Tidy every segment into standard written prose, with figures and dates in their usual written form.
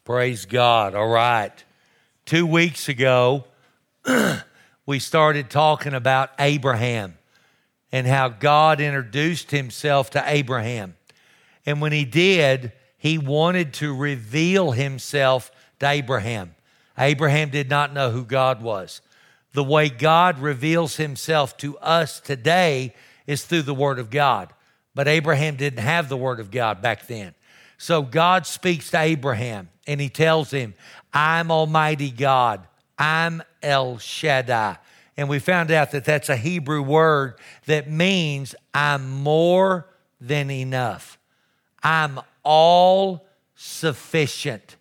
Praise God. All right. 2 weeks ago, we started talking about Abraham and how God introduced himself to Abraham. And when he did, he wanted to reveal himself to Abraham. Abraham did not know who God was. The way God reveals himself to us today is through the Word of God. But Abraham didn't have the Word of God back then. So God speaks to Abraham and he tells him, I'm Almighty God. I'm El Shaddai. And we found out that that's a Hebrew word that means I'm more than enough. I'm all sufficient.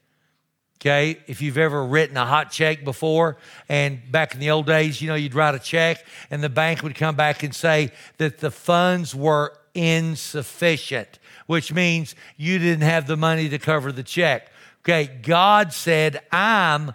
Okay, if you've ever written a hot check before, and back in the old days, you'd write a check and the bank would come back and say that the funds were insufficient, which means you didn't have the money to cover the check. Okay, God said, I'm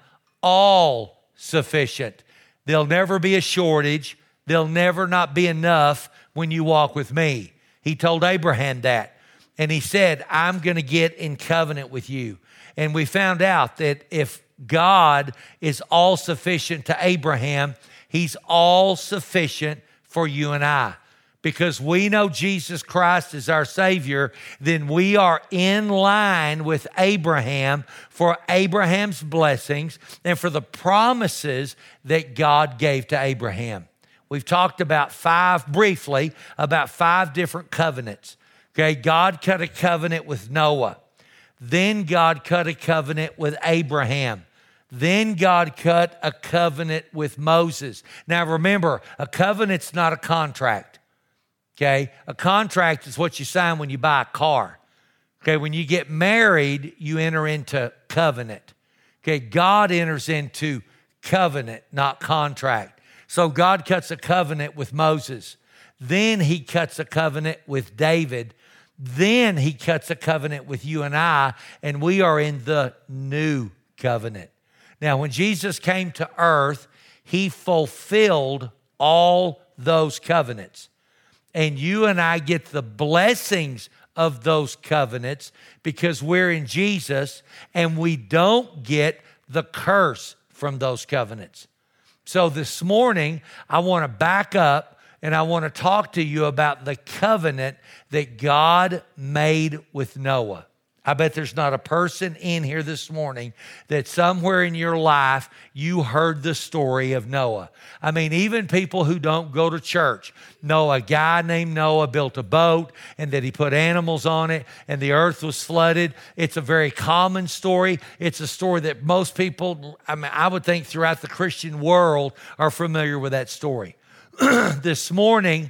all sufficient. There'll never be a shortage. There'll never not be enough when you walk with me. He told Abraham that. And he said, I'm going to get in covenant with you. And we found out that if God is all sufficient to Abraham, he's all sufficient for you and I. Because we know Jesus Christ is our Savior, then we are in line with Abraham for Abraham's blessings and for the promises that God gave to Abraham. We've talked about briefly about five different covenants. Okay, God cut a covenant with Noah. Then God cut a covenant with Abraham. Then God cut a covenant with Moses. Now remember, a covenant's not a contract. Okay, a contract is what you sign when you buy a car. Okay, when you get married, you enter into covenant. Okay, God enters into covenant, not contract. So God cuts a covenant with Moses. Then he cuts a covenant with David. Then he cuts a covenant with you and I, and we are in the new covenant. Now, when Jesus came to earth, he fulfilled all those covenants. And you and I get the blessings of those covenants because we're in Jesus, and we don't get the curse from those covenants. So this morning, I want to back up and I want to talk to you about the covenant that God made with Noah. I bet there's not a person in here this morning that somewhere in your life you heard the story of Noah. I mean, even people who don't go to church know a guy named Noah built a boat and that he put animals on it and the earth was flooded. It's a very common story. It's a story that most people, I would think throughout the Christian world are familiar with that story. This morning,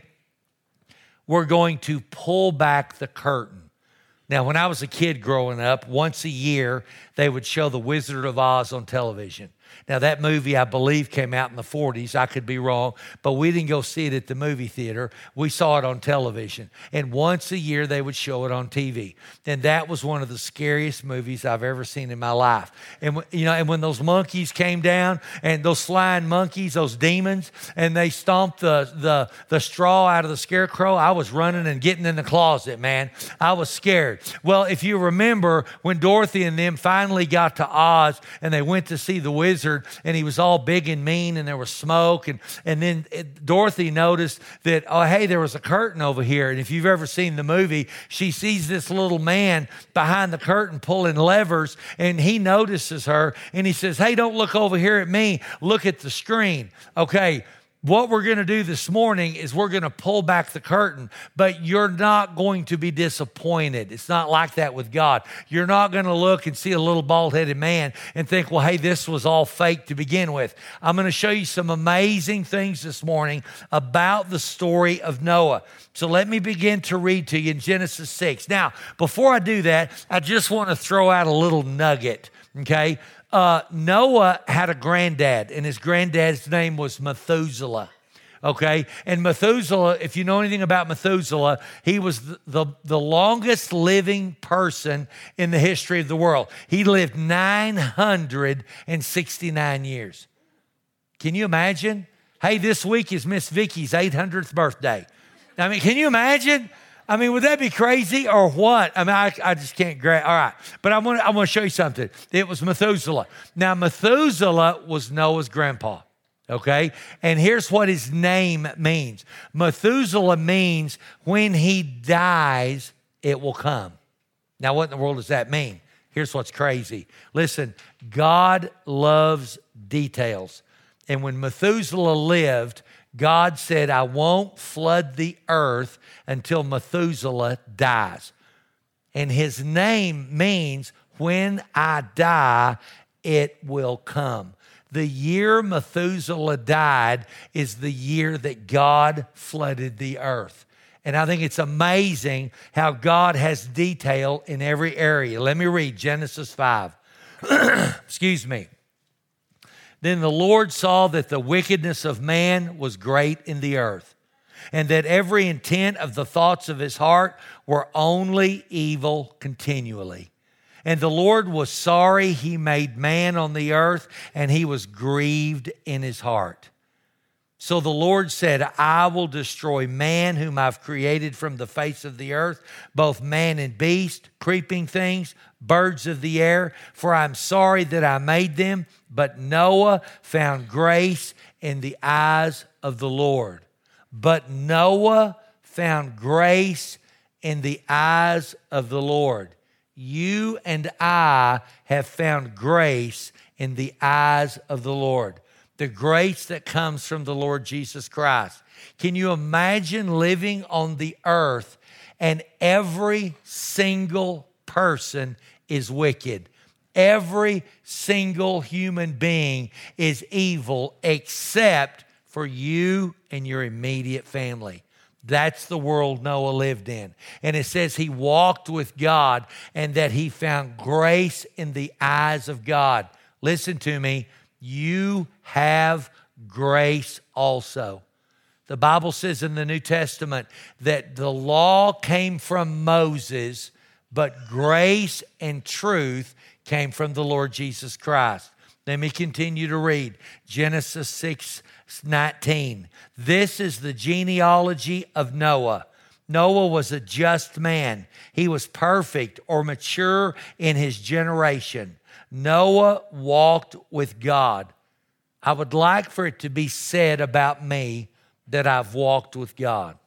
we're going to pull back the curtain. Now, when I was a kid growing up, once a year, they would show The Wizard of Oz on television. Now, that movie, I believe, came out in the 40s. I could be wrong, but we didn't go see it at the movie theater. We saw it on television. And once a year, they would show it on TV. And that was one of the scariest movies I've ever seen in my life. And, and when those monkeys came down, and those flying monkeys, those demons, and they stomped the straw out of the scarecrow, I was running and getting in the closet, man. I was scared. Well, if you remember, when Dorothy and them finally got to Oz, and they went to see the wizard, and he was all big and mean, and there was smoke, and then Dorothy noticed that, oh, hey, there was a curtain over here. And if you've ever seen the movie, she sees this little man behind the curtain pulling levers, and he notices her, and he says, hey, don't look over here at me. Look at the screen. Okay, what we're going to do this morning is we're going to pull back the curtain, but you're not going to be disappointed. It's not like that with God. You're not going to look and see a little bald-headed man and think, well, hey, this was all fake to begin with. I'm going to show you some amazing things this morning about the story of Noah. So let me begin to read to you in Genesis 6. Now, before I do that, I just want to throw out a little nugget, okay? Noah had a granddad, and his granddad's name was Methuselah. Okay, and Methuselah, if you know anything about Methuselah, he was the longest living person in the history of the world. He lived 969 years. Can you imagine? Hey, this week is Miss Vicky's 800th birthday. I mean, can you imagine? I mean, would that be crazy or what? I mean, I just can't grab. All right. But I want to show you something. It was Methuselah. Now, Methuselah was Noah's grandpa. Okay. And here's what his name means. Methuselah means when he dies, it will come. Now, what in the world does that mean? Here's what's crazy. Listen, God loves details. And when Methuselah lived, God said, I won't flood the earth until Methuselah dies. And his name means when I die, it will come. The year Methuselah died is the year that God flooded the earth. And I think it's amazing how God has detail in every area. Let me read Genesis 5. Excuse me. Then the Lord saw that the wickedness of man was great in the earth, and that every intent of the thoughts of his heart were only evil continually. And the Lord was sorry he made man on the earth, and he was grieved in his heart. So the Lord said, I will destroy man whom I've created from the face of the earth, both man and beast, creeping things, birds of the air, for I'm sorry that I made them. But Noah found grace in the eyes of the Lord. But Noah found grace in the eyes of the Lord. You and I have found grace in the eyes of the Lord. The grace that comes from the Lord Jesus Christ. Can you imagine living on the earth and every single person is wicked? Every single human being is evil except for you and your immediate family. That's the world Noah lived in. And it says he walked with God and that he found grace in the eyes of God. Listen to me. You have grace also. The Bible says in the New Testament that the law came from Moses, but grace and truth came from the Lord Jesus Christ. Let me continue to read Genesis 6:19. This is the genealogy of Noah. Noah was a just man. He was perfect or mature in his generation. Noah walked with God. I would like for it to be said about me that I've walked with God.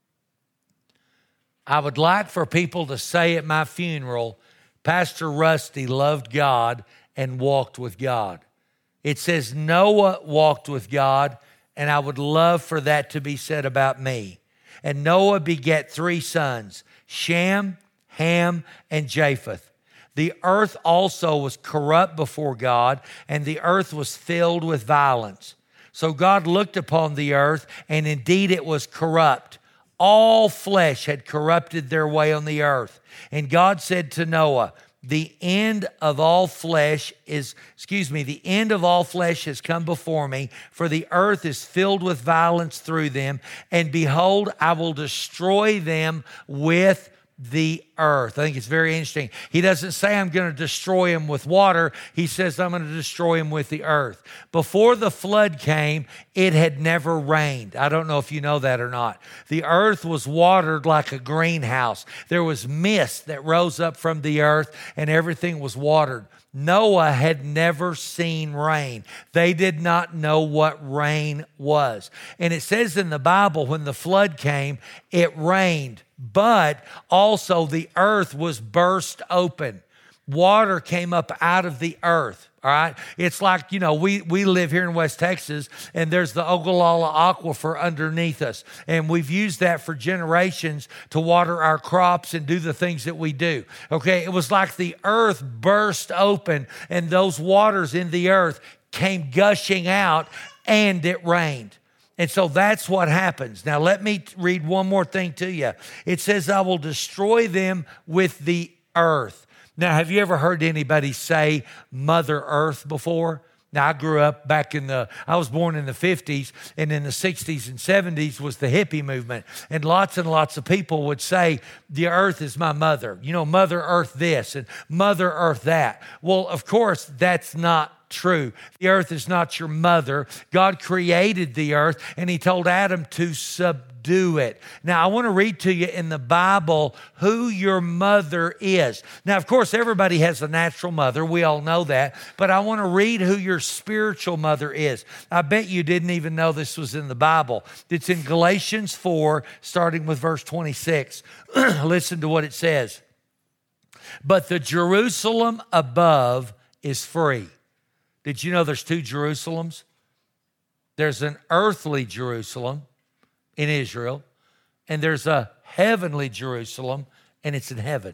I would like for people to say at my funeral, Pastor Rusty loved God and walked with God. It says Noah walked with God, and I would love for that to be said about me. And Noah begat 3 sons, Shem, Ham, and Japheth. The earth also was corrupt before God, and the earth was filled with violence. So God looked upon the earth, and indeed it was corrupt. All flesh had corrupted their way on the earth. And God said to Noah, the end of all flesh has come before me, for the earth is filled with violence through them. And behold, I will destroy them with the earth. I think it's very interesting. He doesn't say I'm going to destroy him with water. He says I'm going to destroy him with the earth. Before the flood came, it had never rained. I don't know if you know that or not. The earth was watered like a greenhouse. There was mist that rose up from the earth and everything was watered. Noah had never seen rain. They did not know what rain was. And it says in the Bible, when the flood came, it rained, but also the earth was burst open. Water came up out of the earth. All right. It's like, we live here in West Texas and there's the Ogallala Aquifer underneath us. And we've used that for generations to water our crops and do the things that we do. Okay. It was like the earth burst open and those waters in the earth came gushing out and it rained. And so that's what happens. Now, let me read one more thing to you. It says, I will destroy them with the earth. Now, have you ever heard anybody say Mother Earth before? Now, I grew up I was born in the 50s, and in the 60s and 70s was the hippie movement. And lots of people would say, the earth is my mother. Mother Earth this and Mother Earth that. Well, of course, that's not true. The earth is not your mother. God created the earth, and he told Adam to subdue it. Now, I want to read to you in the Bible who your mother is. Now, of course, everybody has a natural mother. We all know that. But I want to read who your spiritual mother is. I bet you didn't even know this was in the Bible. It's in Galatians 4, starting with verse 26. Listen to what it says. But the Jerusalem above is free. Did you know there's two Jerusalems? There's an earthly Jerusalem in Israel, and there's a heavenly Jerusalem, and it's in heaven.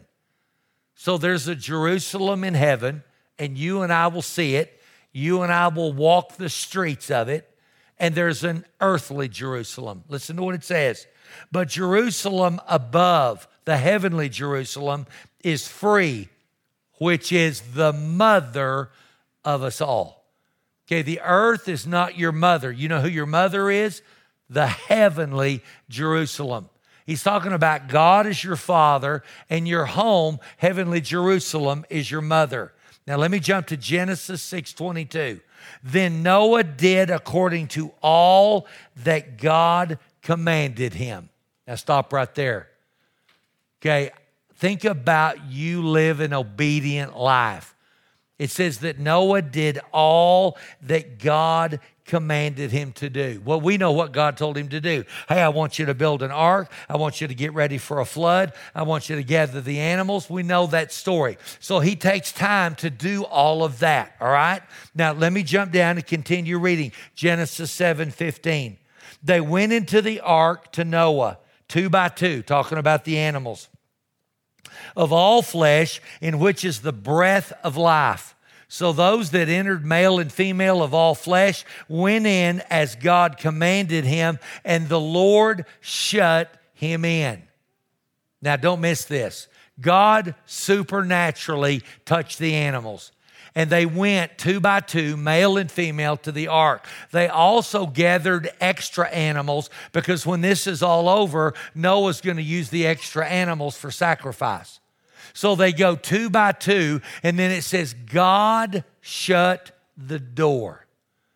So there's a Jerusalem in heaven, and you and I will see it. You and I will walk the streets of it, and there's an earthly Jerusalem. Listen to what it says. But Jerusalem above, the heavenly Jerusalem, is free, which is the mother of us all. Okay, the earth is not your mother. You know who your mother is? The heavenly Jerusalem. He's talking about God is your father, and your home, heavenly Jerusalem, is your mother. Now let me jump to Genesis 6:22. Then Noah did according to all that God commanded him. Now stop right there. Okay, think about you live an obedient life. It says that Noah did all that God commanded him to do. Well, we know what God told him to do. Hey, I want you to build an ark. I want you to get ready for a flood. I want you to gather the animals. We know that story. So he takes time to do all of that, all right? Now, let me jump down and continue reading. Genesis 7:15. They went into the ark to Noah, 2 by 2, talking about the animals. Of all flesh, in which is the breath of life. So those that entered, male and female of all flesh, went in as God commanded him, and the Lord shut him in. Now, don't miss this. God supernaturally touched the animals, and they went 2 by 2, male and female, to the ark. They also gathered extra animals, because when this is all over, Noah's going to use the extra animals for sacrifice. So they go 2 by 2, and then it says, God shut the door.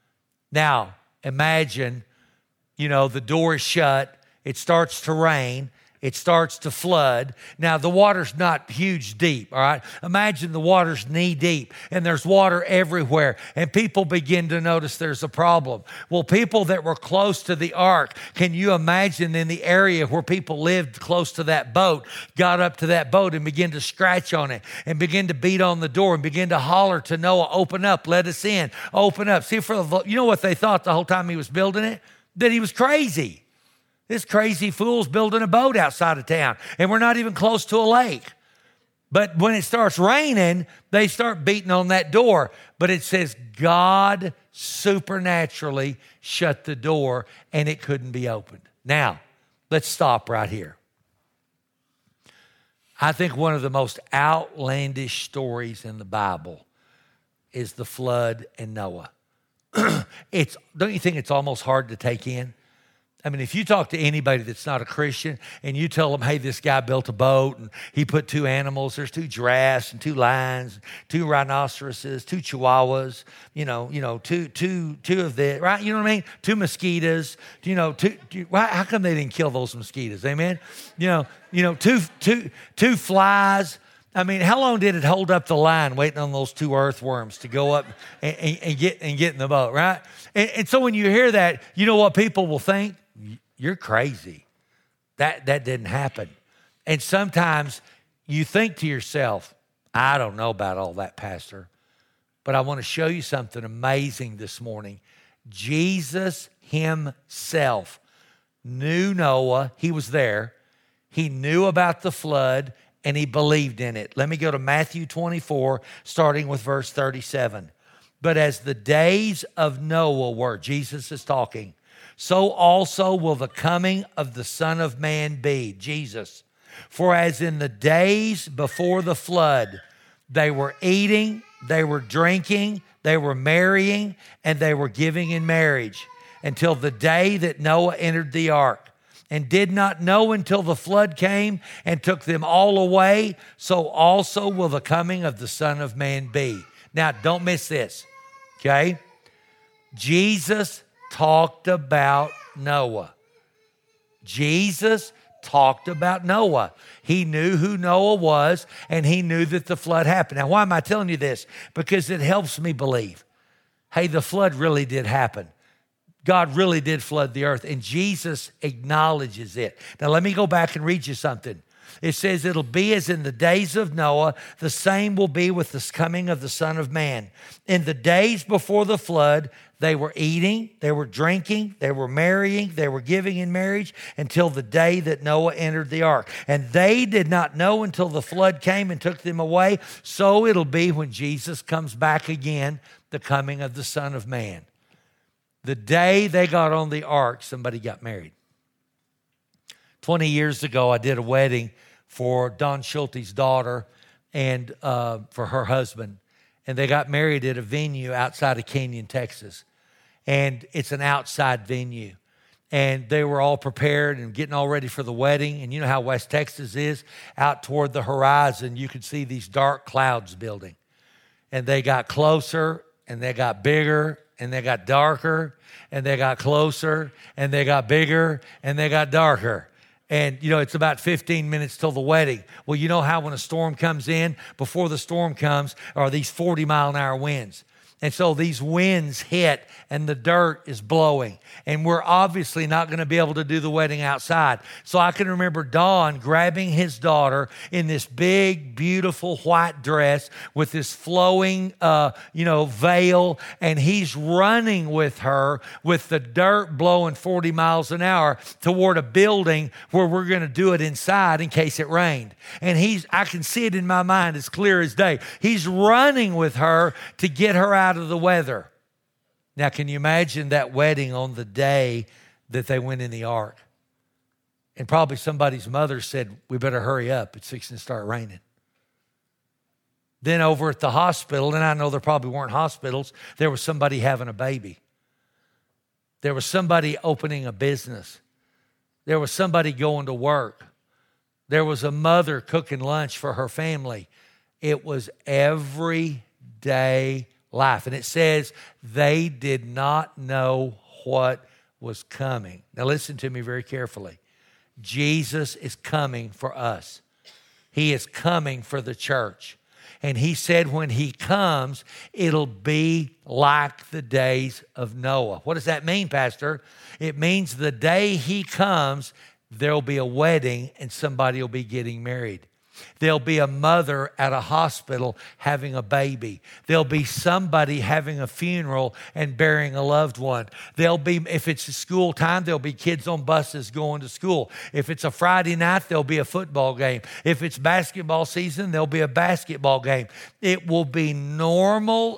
Now, imagine, the door is shut. It starts to rain. It starts to flood. Now, the water's not huge deep, all right? Imagine the water's knee deep, and there's water everywhere, and people begin to notice there's a problem. Well, people that were close to the ark, can you imagine in the area where people lived close to that boat, got up to that boat and began to scratch on it and begin to beat on the door and begin to holler to Noah, open up, let us in, open up. See, you know what they thought the whole time he was building it? That he was crazy. This crazy fool's building a boat outside of town, and we're not even close to a lake. But when it starts raining, they start beating on that door. But it says God supernaturally shut the door, and it couldn't be opened. Now, let's stop right here. I think one of the most outlandish stories in the Bible is the flood and Noah. Don't you think it's almost hard to take in? I mean, if you talk to anybody that's not a Christian and you tell them, hey, this guy built a boat and he put 2 animals, there's 2 giraffes and 2 lions, 2 rhinoceroses, 2 chihuahuas, two of the, right? You know what I mean? 2 mosquitoes, how come they didn't kill those mosquitoes? Amen? Two flies. I mean, how long did it hold up the line waiting on those 2 earthworms to go up and get in the boat, right? And so when you hear that, you know what people will think? You're crazy. That didn't happen. And sometimes you think to yourself, I don't know about all that, Pastor, but I want to show you something amazing this morning. Jesus himself knew Noah. He was there. He knew about the flood, and he believed in it. Let me go to Matthew 24, starting with verse 37. But as the days of Noah were, Jesus is talking, so also will the coming of the Son of Man be, Jesus. For as in the days before the flood, they were eating, they were drinking, they were marrying, and they were giving in marriage until the day that Noah entered the ark, and did not know until the flood came and took them all away, so also will the coming of the Son of Man be. Now, don't miss this. Okay? Jesus talked about Noah. Jesus talked about Noah. He knew who Noah was, and he knew that the flood happened. Now, why am I telling you this? Because it helps me believe, hey, the flood really did happen. God really did flood the earth, and Jesus acknowledges it. Now, let me go back and read you something. It says, it'll be as in the days of Noah, the same will be with the coming of the Son of Man. In the days before the flood, they were eating, they were drinking, they were marrying, they were giving in marriage until the day that Noah entered the ark. And they did not know until the flood came and took them away. So it'll be when Jesus comes back again, the coming of the Son of Man. The day they got on the ark, somebody got married. 20 years ago, I did a wedding for Don Schulte's daughter and for her husband. And they got married at a venue outside of Canyon, Texas. And it's an outside venue. And they were all prepared and getting all ready for the wedding. And you know how West Texas is? Out toward the horizon, you could see these dark clouds building. And they got closer, and they got bigger, and they got darker, and they got closer, and they got bigger, and they got darker. And, you know, it's about 15 minutes till the wedding. Well, you know how when a storm comes in, before the storm comes, are these 40-mile-an-hour winds. And so these winds hit and the dirt is blowing. And we're obviously not going to be able to do the wedding outside. So I can remember Don grabbing his daughter in this big, beautiful white dress with this flowing, veil. And he's running with her with the dirt blowing 40 miles an hour toward a building where we're going to do it inside in case it rained. And I can see it in my mind as clear as day. He's running with her to get her out of the weather. Now, can you imagine that wedding on the day that they went in the ark? And probably somebody's mother said, we better hurry up. It's fixing to start raining. Then over at the hospital, and I know there probably weren't hospitals, there was somebody having a baby. There was somebody opening a business. There was somebody going to work. There was a mother cooking lunch for her family. It was everyday life. And it says they did not know what was coming. Now listen to me very carefully. Jesus is coming for us. He is coming for the church. And he said when he comes, it'll be like the days of Noah. What does that mean, Pastor? It means the day he comes, there'll be a wedding and somebody will be getting married. There'll be a mother at a hospital having a baby. There'll be somebody having a funeral and burying a loved one. There'll be, if it's school time, there'll be kids on buses going to school. If it's a Friday night, there'll be a football game. If it's basketball season, there'll be a basketball game. It will be normal,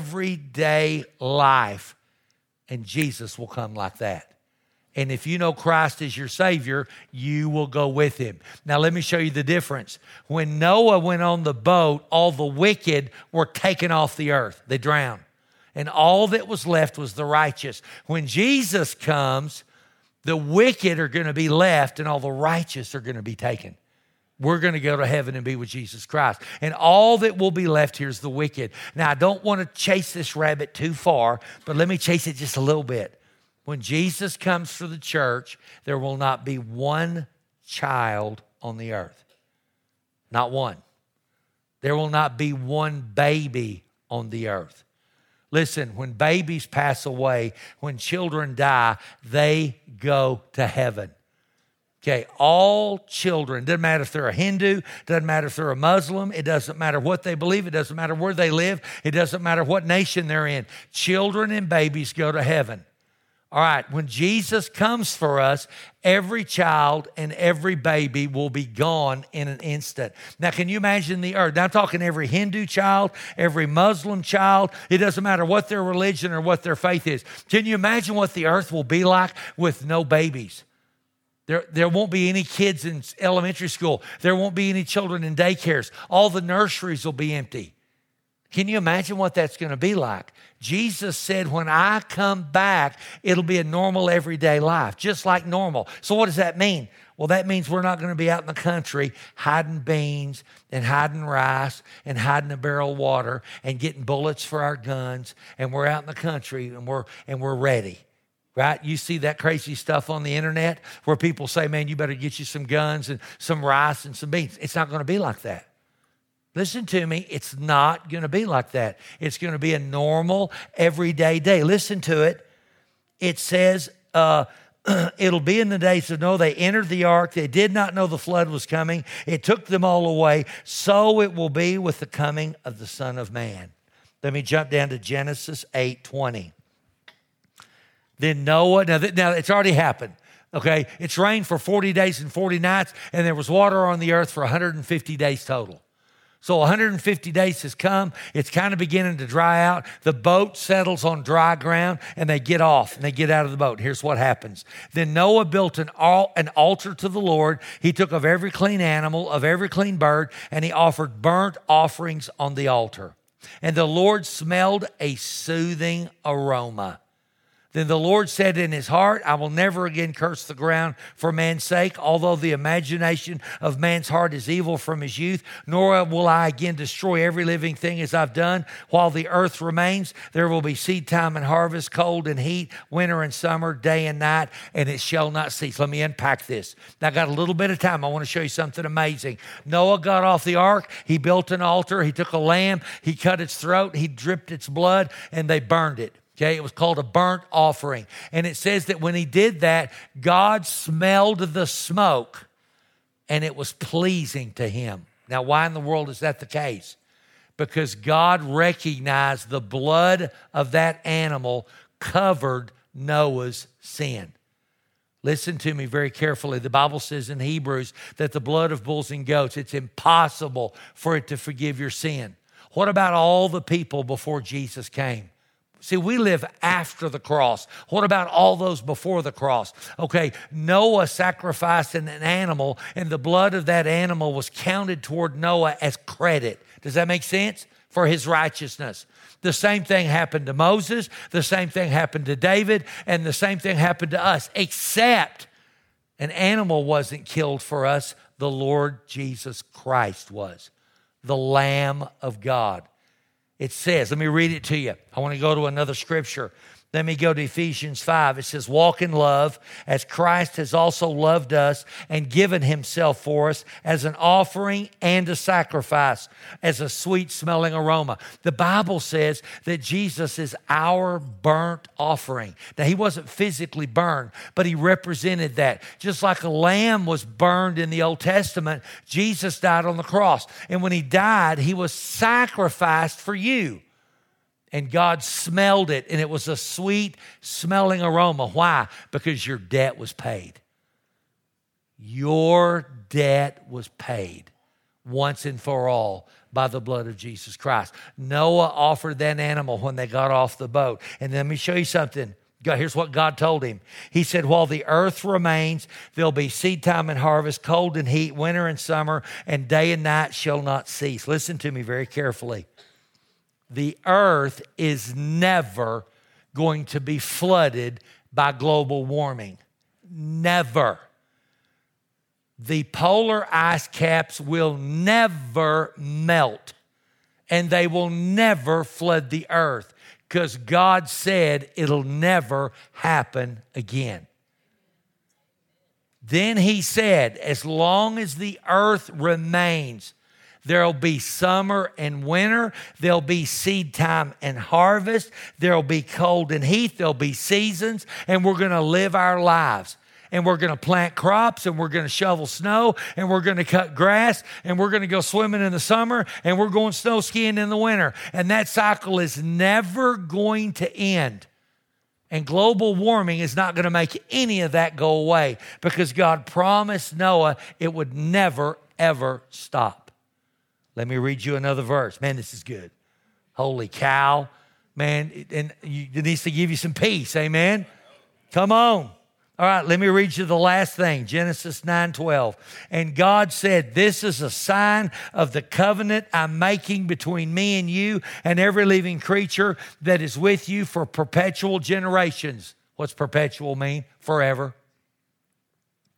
everyday life, and Jesus will come like that. And if you know Christ is your Savior, you will go with him. Now, let me show you the difference. When Noah went on the boat, all the wicked were taken off the earth. They drowned. And all that was left was the righteous. When Jesus comes, the wicked are going to be left and all the righteous are going to be taken. We're going to go to heaven and be with Jesus Christ. And all that will be left here is the wicked. Now, I don't want to chase this rabbit too far, but let me chase it just a little bit. When Jesus comes for the church, there will not be one child on the earth. Not one. There will not be one baby on the earth. Listen, when babies pass away, when children die, they go to heaven. Okay, all children, doesn't matter if they're a Hindu, doesn't matter if they're a Muslim, it doesn't matter what they believe, it doesn't matter where they live, it doesn't matter what nation they're in. Children and babies go to heaven. All right, when Jesus comes for us, every child and every baby will be gone in an instant. Now, can you imagine the earth? Now, I'm talking every Hindu child, every Muslim child. It doesn't matter what their religion or what their faith is. Can you imagine what the earth will be like with no babies? There won't be any kids in elementary school. There won't be any children in daycares. All the nurseries will be empty. Can you imagine what that's going to be like? Jesus said, when I come back, it'll be a normal everyday life, just like normal. So what does that mean? Well, that means we're not going to be out in the country hiding beans and hiding rice and hiding a barrel of water and getting bullets for our guns. And we're out in the country and we're ready. Right? You see that crazy stuff on the internet where people say, man, you better get you some guns and some rice and some beans. It's not going to be like that. Listen to me. It's not going to be like that. It's going to be a normal, everyday day. Listen to it. It says, it'll be in the days of Noah. They entered the ark. They did not know the flood was coming. It took them all away. So it will be with the coming of the Son of Man. Let me jump down to Genesis 8:20. Then Noah, now it's already happened, okay? It's rained for 40 days and 40 nights, and there was water on the earth for 150 days total. So 150 days has come. It's kind of beginning to dry out. The boat settles on dry ground, and they get off, and they get out of the boat. Here's what happens. Then Noah built an altar to the Lord. He took of every clean animal, of every clean bird, and he offered burnt offerings on the altar. And the Lord smelled a soothing aroma. Then the Lord said in his heart, I will never again curse the ground for man's sake, although the imagination of man's heart is evil from his youth, nor will I again destroy every living thing as I've done. While the earth remains, there will be seed time and harvest, cold and heat, winter and summer, day and night, and it shall not cease. Let me unpack this. Now, I got a little bit of time. I want to show you something amazing. Noah got off the ark. He built an altar. He took a lamb. He cut its throat. He dripped its blood, and they burned it. Okay, it was called a burnt offering. And it says that when he did that, God smelled the smoke and it was pleasing to him. Now, why in the world is that the case? Because God recognized the blood of that animal covered Noah's sin. Listen to me very carefully. The Bible says in Hebrews that the blood of bulls and goats, it's impossible for it to forgive your sin. What about all the people before Jesus came? See, we live after the cross. What about all those before the cross? Okay, Noah sacrificed an animal, and the blood of that animal was counted toward Noah as credit. Does that make sense? For his righteousness. The same thing happened to Moses. The same thing happened to David. And the same thing happened to us, except an animal wasn't killed for us. The Lord Jesus Christ was, the Lamb of God. It says, let me read it to you. I want to go to another scripture. Let me go to Ephesians 5. It says, walk in love as Christ has also loved us and given himself for us as an offering and a sacrifice, as a sweet smelling aroma. The Bible says that Jesus is our burnt offering. Now, he wasn't physically burned, but he represented that. Just like a lamb was burned in the Old Testament, Jesus died on the cross. And when he died, he was sacrificed for you. And God smelled it, and it was a sweet smelling aroma. Why? Because your debt was paid. Your debt was paid once and for all by the blood of Jesus Christ. Noah offered that animal when they got off the boat. And let me show you something. Here's what God told him. He said, while the earth remains, there'll be seed time and harvest, cold and heat, winter and summer, and day and night shall not cease. Listen to me very carefully. The earth is never going to be flooded by global warming. Never. The polar ice caps will never melt, and they will never flood the earth because God said it'll never happen again. Then he said, as long as the earth remains, there'll be summer and winter. There'll be seed time and harvest. There'll be cold and heat. There'll be seasons. And we're going to live our lives. And we're going to plant crops. And we're going to shovel snow. And we're going to cut grass. And we're going to go swimming in the summer. And we're going snow skiing in the winter. And that cycle is never going to end. And global warming is not going to make any of that go away. Because God promised Noah it would never, ever stop. Let me read you another verse. Man, this is good. Holy cow. Man, it needs to give you some peace. Amen? Come on. All right, let me read you the last thing. Genesis 9:12. And God said, this is a sign of the covenant I'm making between me and you and every living creature that is with you for perpetual generations. What's perpetual mean? Forever.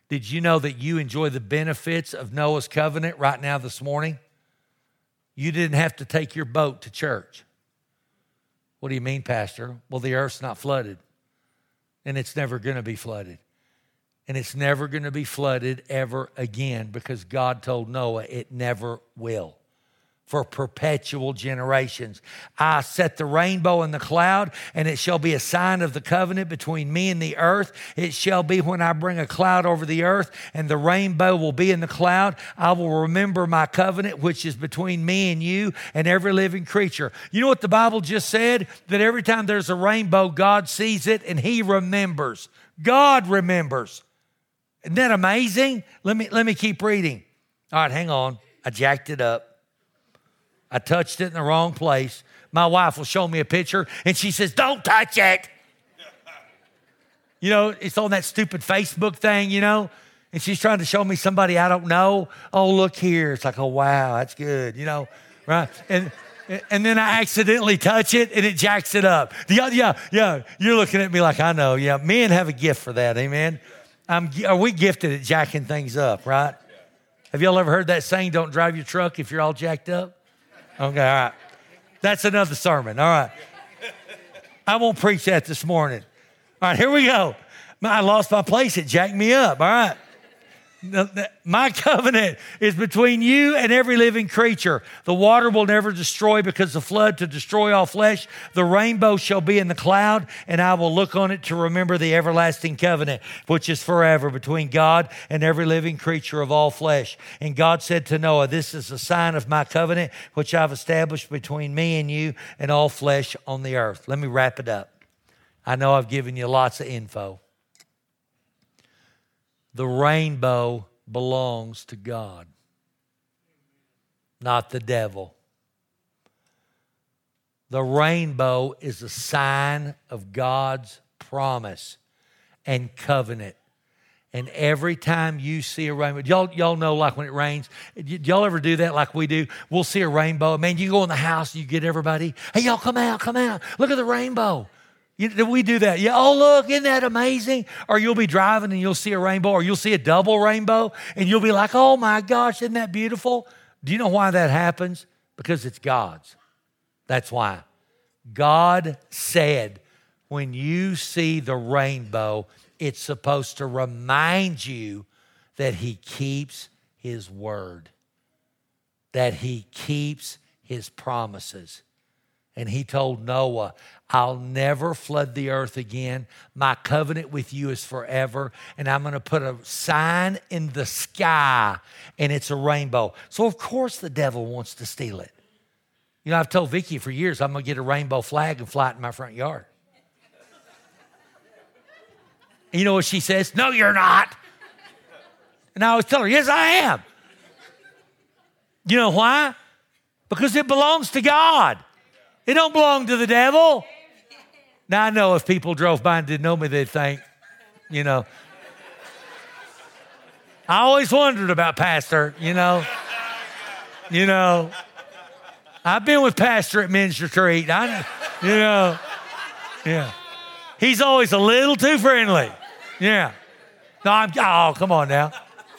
Did you know that you enjoy the benefits of Noah's covenant right now this morning? You didn't have to take your boat to church. What do you mean, Pastor? Well, the earth's not flooded, and it's never going to be flooded. And it's never going to be flooded ever again because God told Noah it never will. For perpetual generations. I set the rainbow in the cloud, and it shall be a sign of the covenant between me and the earth. It shall be when I bring a cloud over the earth, and the rainbow will be in the cloud. I will remember my covenant, which is between me and you and every living creature. You know what the Bible just said? That every time there's a rainbow, God sees it, and he remembers. God remembers. Isn't that amazing? Let me keep reading. All right, hang on. I jacked it up. I touched it in the wrong place. My wife will show me a picture, and she says, don't touch it. You know, it's on that stupid Facebook thing, you know, and she's trying to show me somebody I don't know. Oh, look here. It's like, oh, wow, that's good, you know, right? And then I accidentally touch it, and it jacks it up. Yeah. You're looking at me like, I know. Yeah, men have a gift for that, amen? Are we gifted at jacking things up, right? Have y'all ever heard that saying, don't drive your truck if you're all jacked up? Okay, all right. That's another sermon, all right. I won't preach that this morning. All right, here we go. I lost my place. It jacked me up, all right. My covenant is between you and every living creature. The water will never destroy because the flood to destroy all flesh. The rainbow shall be in the cloud, and I will look on it to remember the everlasting covenant, which is forever between God and every living creature of all flesh. And God said to Noah, this is a sign of my covenant, which I've established between me and you and all flesh on the earth. Let me wrap it up. I know I've given you lots of info. The rainbow belongs to God, not the devil. The rainbow is a sign of God's promise and covenant. And every time you see a rainbow, y'all know like when it rains, y'all ever do that like we do? We'll see a rainbow. Man, you go in the house, you get everybody, hey, y'all come out. Look at the rainbow. We do that. Yeah. Oh, look, isn't that amazing? Or you'll be driving and you'll see a rainbow, or you'll see a double rainbow and you'll be like, oh my gosh, isn't that beautiful? Do you know why that happens? Because it's God's. That's why. God said, when you see the rainbow, it's supposed to remind you that he keeps his word, that he keeps his promises. And he told Noah, I'll never flood the earth again. My covenant with you is forever. And I'm going to put a sign in the sky, and it's a rainbow. So, of course, the devil wants to steal it. You know, I've told Vicki for years, I'm going to get a rainbow flag and fly it in my front yard. And you know what she says? No, you're not. And I always tell her, yes, I am. You know why? Because it belongs to God. It don't belong to the devil. Now, I know if people drove by and didn't know me, they'd think, you know. I always wondered about Pastor, you know. I've been with Pastor at Men's Retreat. Yeah. He's always a little too friendly. Yeah. No, come on now.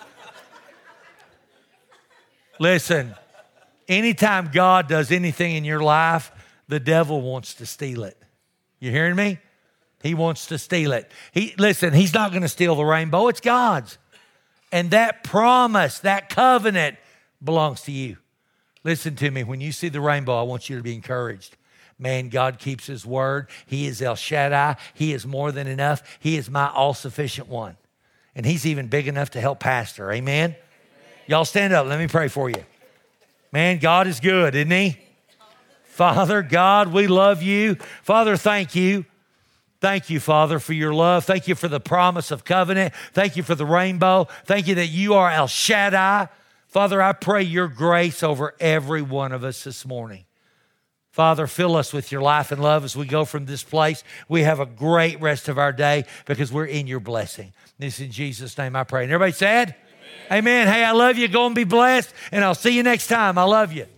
Listen, anytime God does anything in your life, the devil wants to steal it. You hearing me? He wants to steal it. He's not going to steal the rainbow. It's God's. And that promise, that covenant belongs to you. Listen to me. When you see the rainbow, I want you to be encouraged. Man, God keeps his word. He is El Shaddai. He is more than enough. He is my all-sufficient one. And he's even big enough to help Pastor. Amen? Y'all stand up. Let me pray for you. Man, God is good, isn't he? Father, God, we love you. Father, thank you. Thank you, Father, for your love. Thank you for the promise of covenant. Thank you for the rainbow. Thank you that you are El Shaddai. Father, I pray your grace over every one of us this morning. Father, fill us with your life and love as we go from this place. We have a great rest of our day because we're in your blessing. This in Jesus' name I pray. And everybody said? Amen. Amen. Hey, I love you. Go and be blessed. And I'll see you next time. I love you.